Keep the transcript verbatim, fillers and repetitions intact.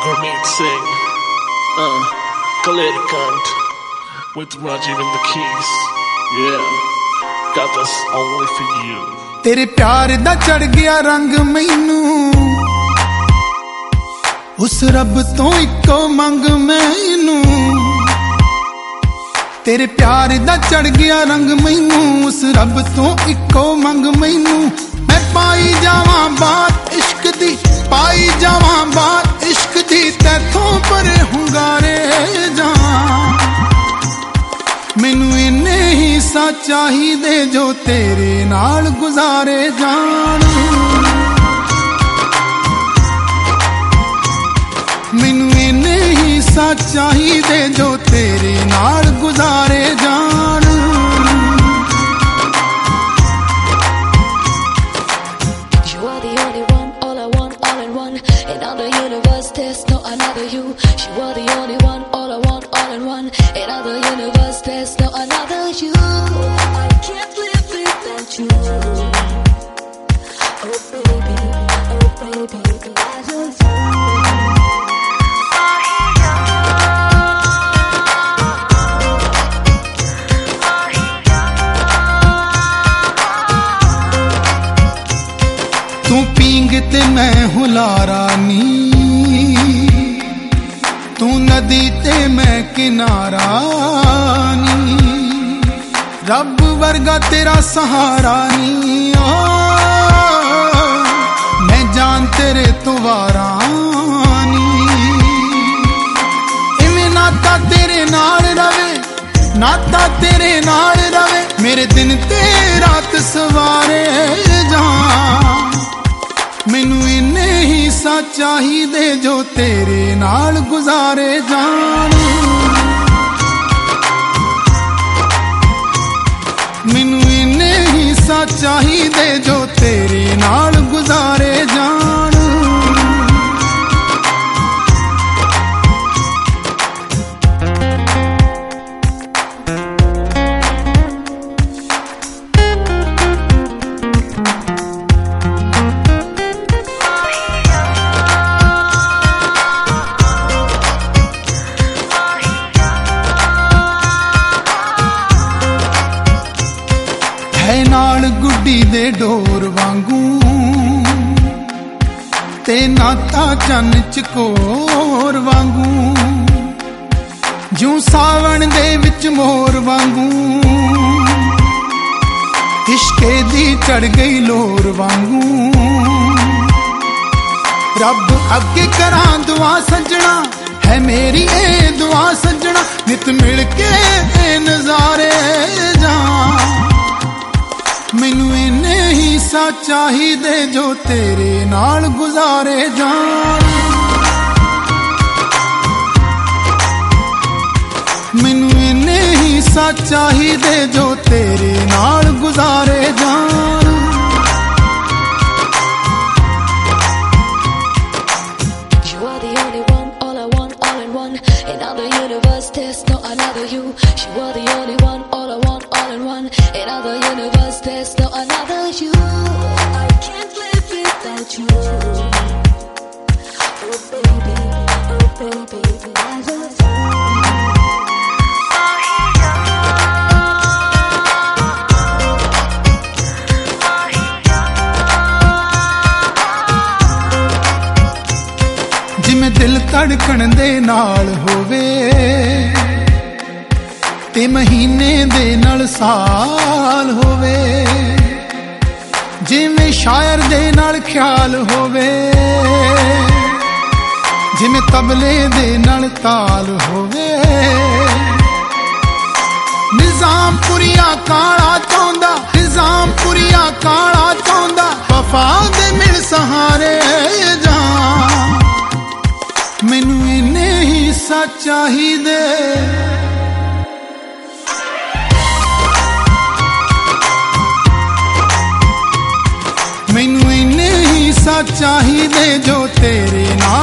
remixing uh, Kaleidokant with Rajiv and the Keys. Yeah, got this only for you. तेरे प्यार दा चढ़ गया रंग मैनू, उस रब तो इको मंग मैनू। तेरे प्यार दा चढ़ गया रंग मैनू, उस रब तो इको मंग मैनू। मैं पाई जावां बात इश्क दी, पाई जावां बात इश्क दी, तैथों पर हुंगारे जा। मैनू इन्ने ही सा चाहिदे जो तेरे नाल गुजारे जान। मैनू इन्ने ही सा चाहिदे जो तेरे नाल गुजारे जान। You are the only one, all I want, all in one. In other universe, there's no another you. You are the only one, all I want, all in one. In other universe, there's no another you. I can't live without you. Oh baby, oh baby, I just तू पींग ते मैं हुलारा नी, तू नदी ते मैं किनारा नी। रब वर्गा तेरा सहारा नी, ओ मैं जान तेरे तो वारा नी। इवें नाता तेरे नाल रवे, नाता तेरे नाल रवे, मेरे दिन ते रात सवारे जा। मैनू इन्ने ही सा चाहिदे जो तेरे नाल गुजारे जान। मैनू इन्ने ही सा चाहिदे जो तेरे नाल गुजारे जान। है नाल गुड्डी दे डोर वांगू, ते नाता चन चकोर वांगू। जूं सावण दे विच मोर वांगू, इश्के दी चढ़ गई लोर वांगू। रब अगे करां दुआ सजना, है मेरी ए दुआ सजना, नित मिल के नजारे जा। मैनू इन्ने ही सा चाहिदे जो तेरे नाल गुजारे जान। मैनू इन्ने ही सा चाहिदे जो तेरे नाल गुजारे जान। You are the only one, all I want, all in one. In other universe, there's no another you. You are the only one, all I want, all in one. In other universe, there's no another you. I can't live without you. Oh baby, oh baby, I just जिमें दिल धड़कन दे नाल होवे, ते महीने दे नाल साल होवे। जिमें शायर दे नाल ख्याल होवे, जिमें तबले दे नाल ताल होवे। निजाम पुरिया काला चाहुंदा, निजाम पुरिया काला चाहुंदा, वफा दे मिल सहारे जा। मैनू इन्ने ही सा चाहिदे, मैनू इन्ने ही सा चाहिदे जो तेरे नाल